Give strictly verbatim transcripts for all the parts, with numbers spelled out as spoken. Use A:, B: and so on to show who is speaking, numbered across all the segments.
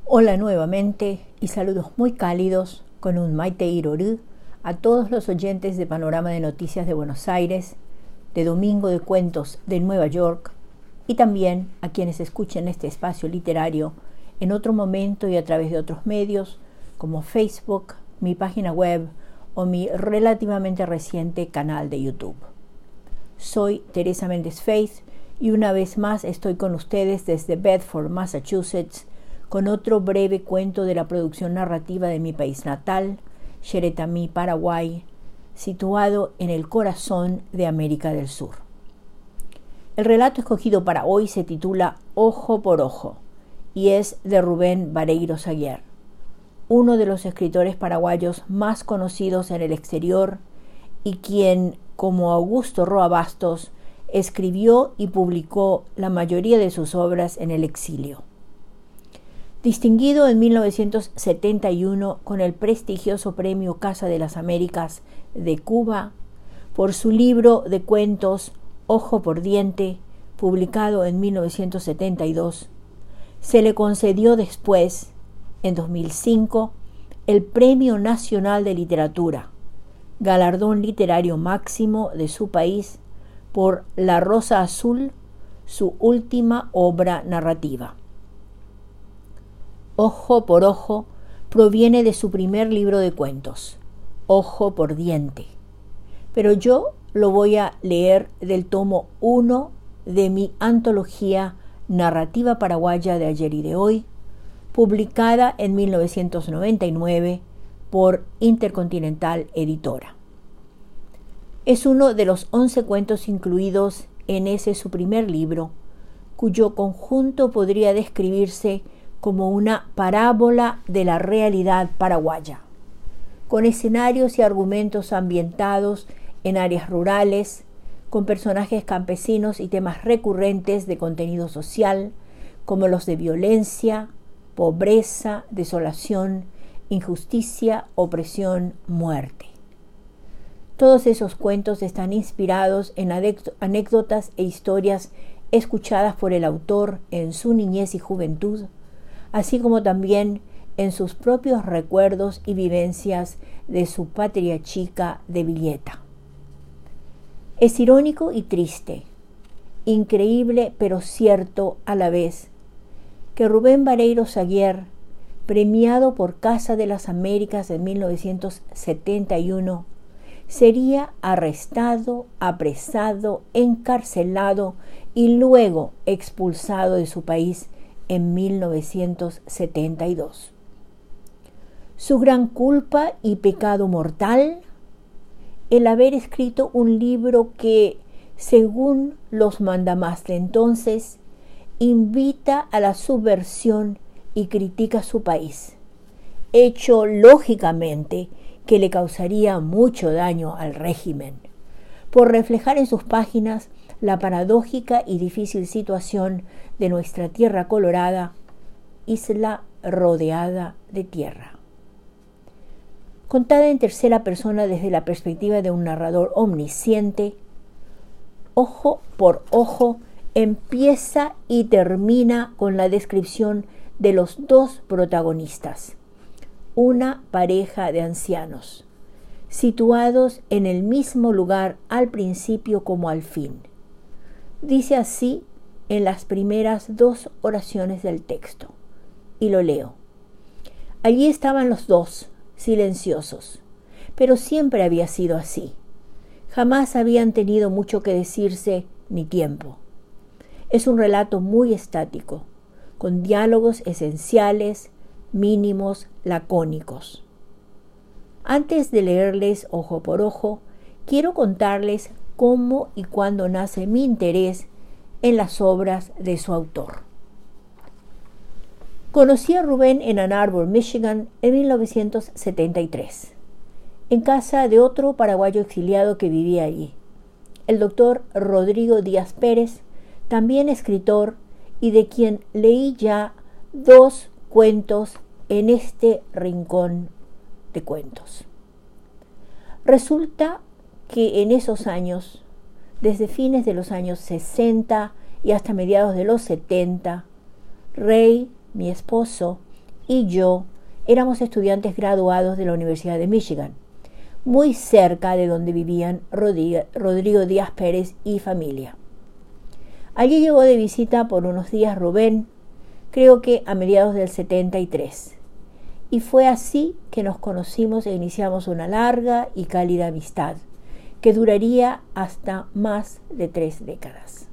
A: Hola nuevamente y saludos muy cálidos con un Maite Irorú a todos los oyentes de Panorama de Noticias de Buenos Aires, de Domingo de Cuentos de Nueva York y también a quienes escuchen este espacio literario en otro momento y a través de otros medios como Facebook, mi página web o mi relativamente reciente canal de YouTube. Soy Teresa Méndez Faith y una vez más estoy con ustedes desde Bedford, Massachusetts, con otro breve cuento de la producción narrativa de mi país natal, Xeretamí, Paraguay, situado en el corazón de América del Sur. El relato escogido para hoy se titula Ojo por Ojo y es de Rubén Vareiro Saguier, uno de los escritores paraguayos más conocidos en el exterior y quien, como Augusto Roa Bastos, escribió y publicó la mayoría de sus obras en el exilio. Distinguido en mil novecientos setenta y uno con el prestigioso Premio Casa de las Américas de Cuba por su libro de cuentos Ojo por Diente, publicado en mil novecientos setenta y dos, se le concedió después, en dos mil cinco, el Premio Nacional de Literatura, galardón literario máximo de su país, por La Rosa Azul, su última obra narrativa. Ojo por Ojo proviene de su primer libro de cuentos, Ojo por Diente, pero yo lo voy a leer del tomo uno de mi antología narrativa paraguaya de ayer y de hoy, publicada en mil novecientos noventa y nueve por Intercontinental Editora. Es uno de los once cuentos incluidos en ese su primer libro, cuyo conjunto podría describirse como una parábola de la realidad paraguaya, con escenarios y argumentos ambientados en áreas rurales, con personajes campesinos y temas recurrentes de contenido social, como los de violencia, pobreza, desolación, injusticia, opresión, muerte. Todos esos cuentos están inspirados en anécdotas e historias escuchadas por el autor en su niñez y juventud, así como también en sus propios recuerdos y vivencias de su patria chica de Villeta. Es irónico y triste, increíble pero cierto a la vez, que Rubén Vareiro Saguier, premiado por Casa de las Américas en mil novecientos setenta y uno, sería arrestado, apresado, encarcelado y luego expulsado de su país en mil novecientos setenta y dos. Su gran culpa y pecado mortal, el haber escrito un libro que, según los mandamás de entonces, invita a la subversión y critica su país, hecho lógicamente que le causaría mucho daño al régimen, por reflejar en sus páginas la paradójica y difícil situación de nuestra tierra colorada, isla rodeada de tierra. Contada en tercera persona desde la perspectiva de un narrador omnisciente, Ojo por Ojo empieza y termina con la descripción de los dos protagonistas, una pareja de ancianos, situados en el mismo lugar al principio como al fin. Dice así en las primeras dos oraciones del texto, y lo leo. Allí estaban los dos, silenciosos, pero siempre había sido así. Jamás habían tenido mucho que decirse ni tiempo. Es un relato muy estático, con diálogos esenciales, mínimos, lacónicos. Antes de leerles Ojo por Ojo, quiero contarles cómo y cuándo nace mi interés en las obras de su autor. Conocí a Rubén en Ann Arbor, Michigan, en mil novecientos setenta y tres, en casa de otro paraguayo exiliado que vivía allí, el doctor Rodrigo Díaz Pérez, también escritor y de quien leí ya dos cuentos en este rincón de cuentos. Resulta que en esos años, desde fines de los años sesenta y hasta mediados de los setenta, Rey, mi esposo, y yo éramos estudiantes graduados de la Universidad de Michigan, muy cerca de donde vivían Rodrigo Díaz Pérez y familia. Allí llegó de visita por unos días Rubén, creo que a mediados del setenta y tres, y fue así que nos conocimos e iniciamos una larga y cálida amistad, que duraría hasta más de tres décadas.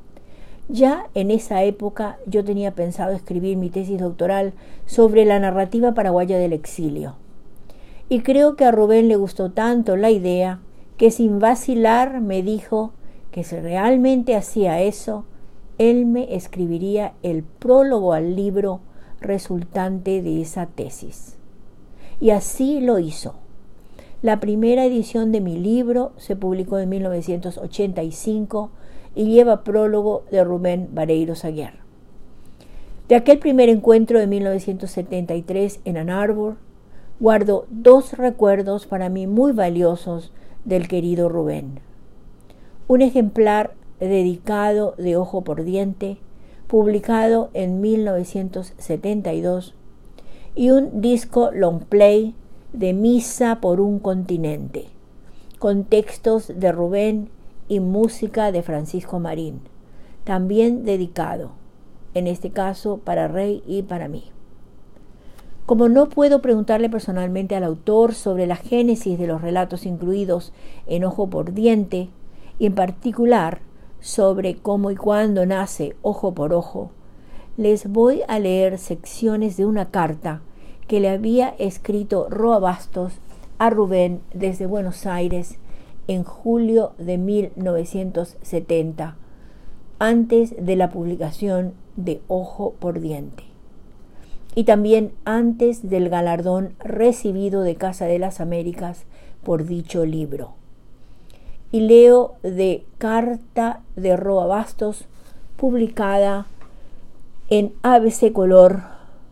A: Ya en esa época yo tenía pensado escribir mi tesis doctoral sobre la narrativa paraguaya del exilio. Y creo que a Rubén le gustó tanto la idea que sin vacilar me dijo que si realmente hacía eso, él me escribiría el prólogo al libro resultante de esa tesis. Y así lo hizo. La primera edición de mi libro se publicó en mil novecientos ochenta y cinco y lleva prólogo de Rubén Vareiro Saguier. De aquel primer encuentro de mil novecientos setenta y tres en Ann Arbor, guardo dos recuerdos para mí muy valiosos del querido Rubén. Un ejemplar dedicado de Ojo por Diente, publicado en mil novecientos setenta y dos, y un disco long play de Misa por un continente, con textos de Rubén y música de Francisco Marín, también dedicado, en este caso para Rey y para mí. Como no puedo preguntarle personalmente al autor sobre la génesis de los relatos incluidos en Ojo por Diente, y en particular sobre cómo y cuándo nace Ojo por Ojo, les voy a leer secciones de una carta que le había escrito Roa Bastos a Rubén desde Buenos Aires en julio de mil novecientos setenta, antes de la publicación de Ojo por Diente, y también antes del galardón recibido de Casa de las Américas por dicho libro. Y leo de Carta de Roa Bastos, publicada en A B C Color.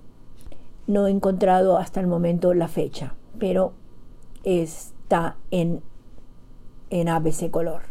A: No he encontrado hasta el momento la fecha, pero está en, en A B C Color.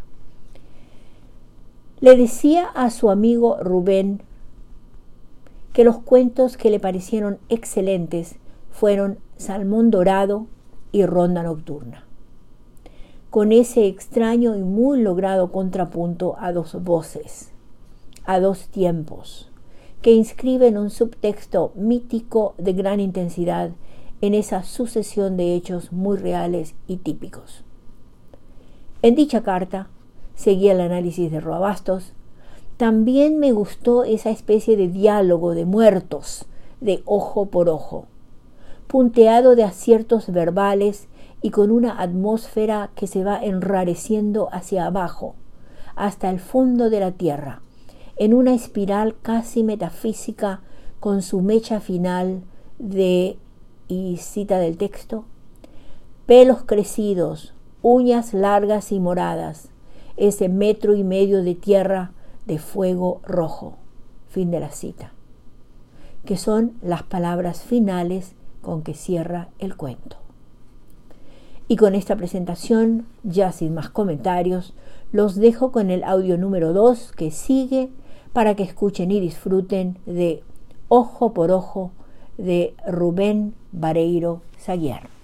A: Le decía a su amigo Rubén que los cuentos que le parecieron excelentes fueron Salmón Dorado y Ronda Nocturna, con ese extraño y muy logrado contrapunto a dos voces, a dos tiempos, que inscriben un subtexto mítico de gran intensidad en esa sucesión de hechos muy reales y típicos. En dicha carta, seguía el análisis de Roa Bastos, también me gustó esa especie de diálogo de muertos, de ojo por ojo, punteado de aciertos verbales y con una atmósfera que se va enrareciendo hacia abajo, hasta el fondo de la tierra, en una espiral casi metafísica con su mecha final de, y cita del texto, pelos crecidos, uñas largas y moradas, ese metro y medio de tierra de fuego rojo, fin de la cita, que son las palabras finales con que cierra el cuento. Y con esta presentación, ya sin más comentarios, los dejo con el audio número dos que sigue para que escuchen y disfruten de Ojo por Ojo de Rubén Vareiro Saguier.